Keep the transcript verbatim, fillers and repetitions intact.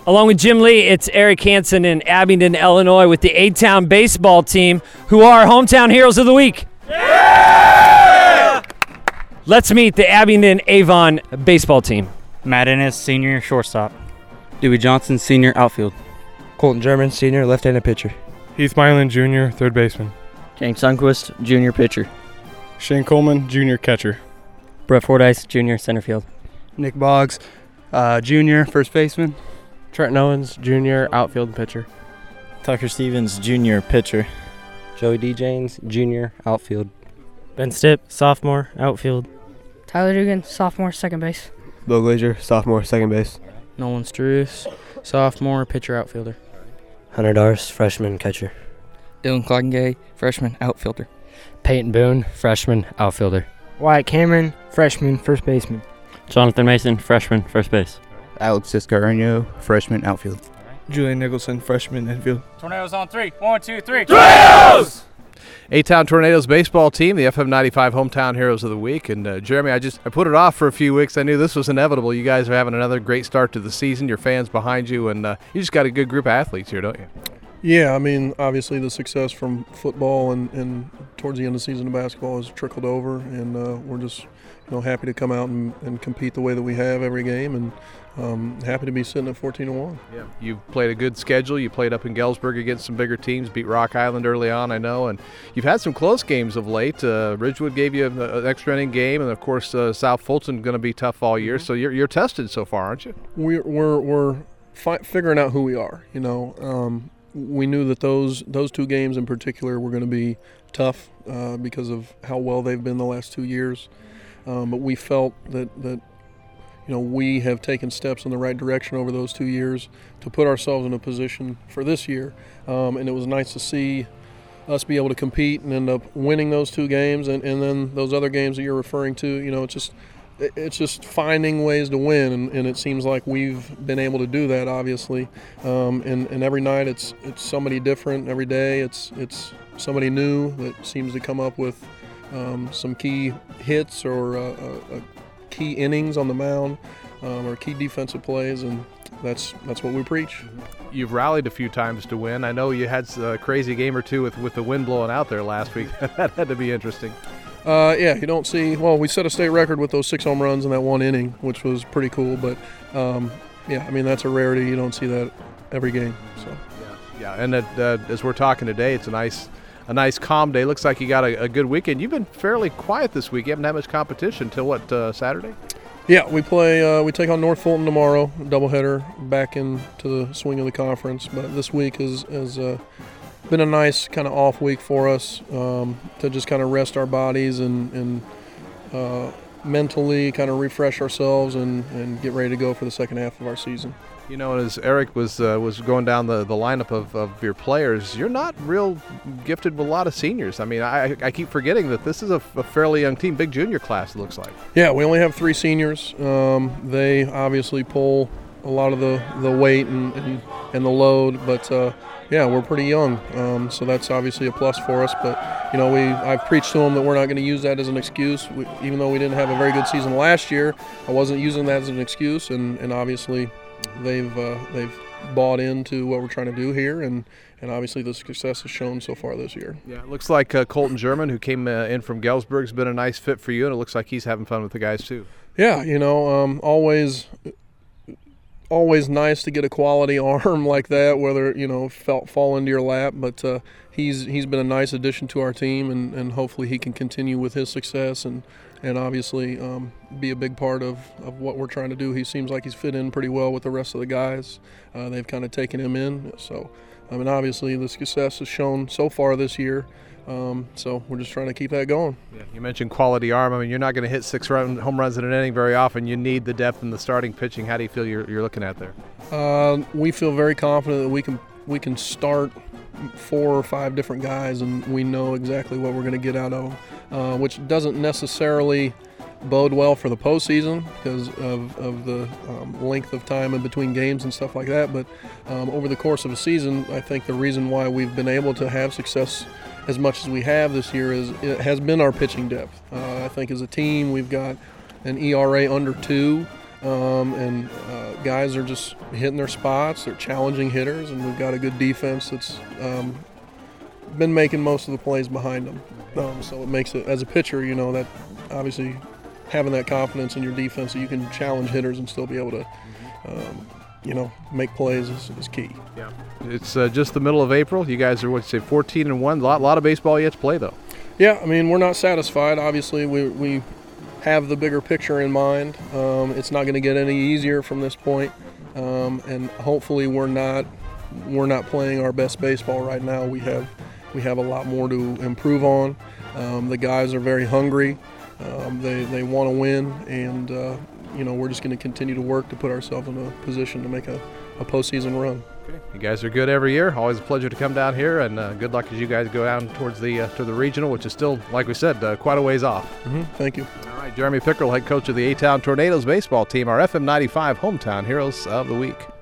Along with Jim Lee, it's Eric Hansen in Abingdon, Illinois with the A-Town baseball team, who are hometown heroes of the week. Yeah! Let's meet the Abingdon Avon baseball team. Matt Ennis, senior shortstop. Dewey Johnson, senior outfield. Colton German, senior left-handed pitcher. Heath Mylan, junior third baseman. James Sundquist, junior pitcher. Shane Coleman, junior catcher. Brett Fordyce, junior center field. Nick Boggs, uh, junior first baseman. Trenton Owens, junior outfield pitcher. Tucker Stevens, junior pitcher. Joey D. Janes, junior outfield. Ben Stipp, sophomore outfield. Tyler Dugan, sophomore second base. Bill Glazier, sophomore second base. Nolan Struess, sophomore pitcher outfielder. Hunter Darst, freshman catcher. Dylan Cloggingay, freshman outfielder. Peyton Boone, freshman outfielder. Wyatt Cameron, freshman first baseman. Jonathan Mason, freshman first base. Alex Ciscareno, freshman outfield. Julian Nicholson, freshman infield. Tornadoes on three. One, two, three. Tornadoes! A-Town Tornadoes baseball team, the F M ninety-five Hometown Heroes of the Week. And uh, Jeremy, I just I put it off for a few weeks. I knew this was inevitable. You guys are having another great start to the season. Your fans behind you, and uh, you just got a good group of athletes here, don't you? Yeah, I mean, obviously the success from football and, and towards the end of the season of basketball has trickled over, and uh, we're just you know happy to come out and, and compete the way that we have every game, and um, happy to be sitting at fourteen and one. Yeah, you've played a good schedule. You played up in Galesburg against some bigger teams, beat Rock Island early on, I know, and you've had some close games of late. Uh, Ridgewood gave you an extra inning game, and of course uh, South Fulton going to be tough all year. So you're you're tested so far, aren't you? We're we're we're fi- figuring out who we are. You know. Um, We knew that those those two games in particular were going to be tough uh, because of how well they've been the last two years. Um, but we felt that, that you know we have taken steps in the right direction over those two years to put ourselves in a position for this year. Um, and it was nice to see us be able to compete and end up winning those two games. And, and then those other games that you're referring to, you know, it's just it's just finding ways to win, and, and it seems like we've been able to do that, obviously. Um, and, and every night it's it's somebody different. Every day it's it's somebody new that seems to come up with um, some key hits or uh, uh, key innings on the mound um, or key defensive plays, and that's that's what we preach. You've rallied a few times to win. I know you had a crazy game or two with, with the wind blowing out there last week. That had to be interesting. Uh, yeah, you don't see – well, we set a state record with those six home runs in that one inning, which was pretty cool. But, um, yeah, I mean, that's a rarity. You don't see that every game. So Yeah, yeah. and it, uh, as we're talking today, it's a nice a nice calm day. Looks like you got a, a good weekend. You've been fairly quiet this week. You haven't had much competition until, what, uh, Saturday? Yeah, we play uh, – we take on North Fulton tomorrow, doubleheader, back into the swing of the conference. But this week is, is uh, – been a nice kind of off week for us um, to just kind of rest our bodies and, and uh, mentally kind of refresh ourselves and, and get ready to go for the second half of our season. You know, as Eric was uh, was going down the, the lineup of, of your players, you're not real gifted with a lot of seniors. I mean, I, I keep forgetting that this is a, a fairly young team, big junior class, it looks like. Yeah, we only have three seniors. Um, they obviously pull a lot of the, the weight and, and, and the load, but uh, yeah, we're pretty young, um, so that's obviously a plus for us. But you know, we I've preached to them that we're not going to use that as an excuse. We, even though we didn't have a very good season last year, I wasn't using that as an excuse, and, and obviously they've uh, they've bought into what we're trying to do here, and, and obviously the success has shown so far this year. Yeah, it looks like uh, Colton German, who came uh, in from Galesburg, has been a nice fit for you, and it looks like he's having fun with the guys too. Yeah, you know, um, always. Always nice to get a quality arm like that, whether you know fell, fall into your lap. But uh, he's he's been a nice addition to our team, and, and hopefully he can continue with his success and and obviously um, be a big part of, of what we're trying to do. He seems like he's fit in pretty well with the rest of the guys. Uh, they've kind of taken him in. So I mean, obviously the success has shown so far this year. Um, so we're just trying to keep that going. Yeah, you mentioned quality arm. I mean, you're not going to hit six run, home runs in an inning very often. You need the depth in the starting pitching. How do you feel you're, you're looking at there? Uh, we feel very confident that we can we can start four or five different guys, and we know exactly what we're going to get out of them, uh, which doesn't necessarily bode well for the postseason because of, of the um, length of time in between games and stuff like that. But um, over the course of a season, I think the reason why we've been able to have success as much as we have this year is it has been our pitching depth. Uh, I think as a team we've got an E R A under two, um, and uh, guys are just hitting their spots. They're challenging hitters, and we've got a good defense that's um, been making most of the plays behind them. Um, so it makes it, as a pitcher, you know, that obviously having that confidence in your defense that you can challenge hitters and still be able to, um, you know, make plays is, is key. Yeah, it's uh, just the middle of April. You guys are, what you say, fourteen and one. A lot, lot of baseball yet to play, though. Yeah, I mean, we're not satisfied. Obviously, we we have the bigger picture in mind. Um, it's not going to get any easier from this point, um, and hopefully, we're not we're not playing our best baseball right now. We have we have a lot more to improve on. Um, the guys are very hungry. Um, they they want to win, and uh, you know, we're just going to continue to work to put ourselves in a position to make a, a postseason run. Okay. You guys are good every year. Always a pleasure to come down here, and uh, good luck as you guys go down towards the uh, to the regional, which is still, like we said, uh, quite a ways off. Mm-hmm. Thank you. All right, Jeremy Pickerel, head coach of the A-Town Tornadoes baseball team, our F M ninety-five hometown heroes of the week.